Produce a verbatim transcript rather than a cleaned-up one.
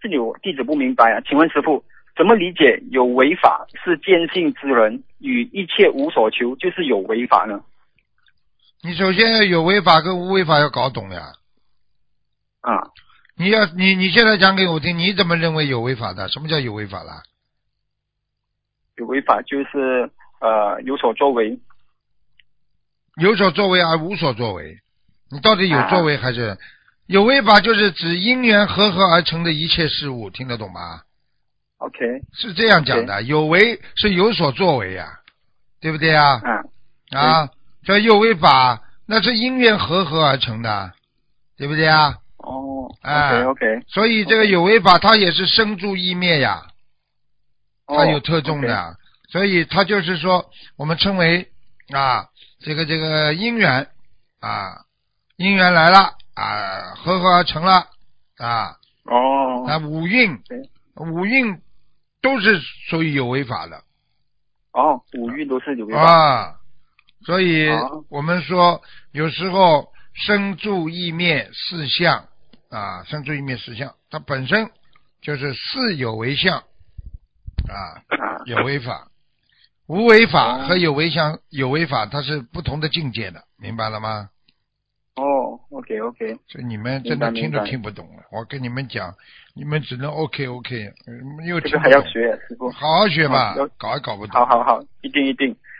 这里我弟子不明白啊，请问师父，怎么理解有为法是见性之人与一切无所求就是有为法呢？ 你首先要有为法跟无为法要搞懂呀。 啊， 你要你你现在讲给我听，你怎么认为有为法的？什么叫有为法啦？ 有为法就是呃有所作为。 有所作为而无所作为，你到底有作为还是、啊、有为法？就是指因缘和合而成的一切事物，听得懂吗 ？OK， 是这样讲的。Okay. 有为是有所作为呀、啊，对不对啊？ 啊， 啊，这有为法那是因缘和合而成的，对不对啊？ 哦， 啊 ，OK OK， 所以这个有为法它也是生住意灭呀，它有特重的， 哦 okay. 所以它就是说我们称为啊。这个这个因缘啊，因缘来了啊，合合而成了啊。 哦。 那五蕴，五蕴都是属于有为法的。 哦，五蕴都是有为法。 啊，所以哦我们说有时候生住意灭四相啊，生住意灭四相，它本身就是四有为相啊，有为法。无为法和有为相、有为法它是不同的境界的，明白了吗？ 哦 ，OK OK， 所以你们真的听都听不懂了。我跟你们讲，你们只能 OK OK，又听不懂。 这个还要学，师傅。 好好学吧，搞也搞不懂。 好好好，一定一定。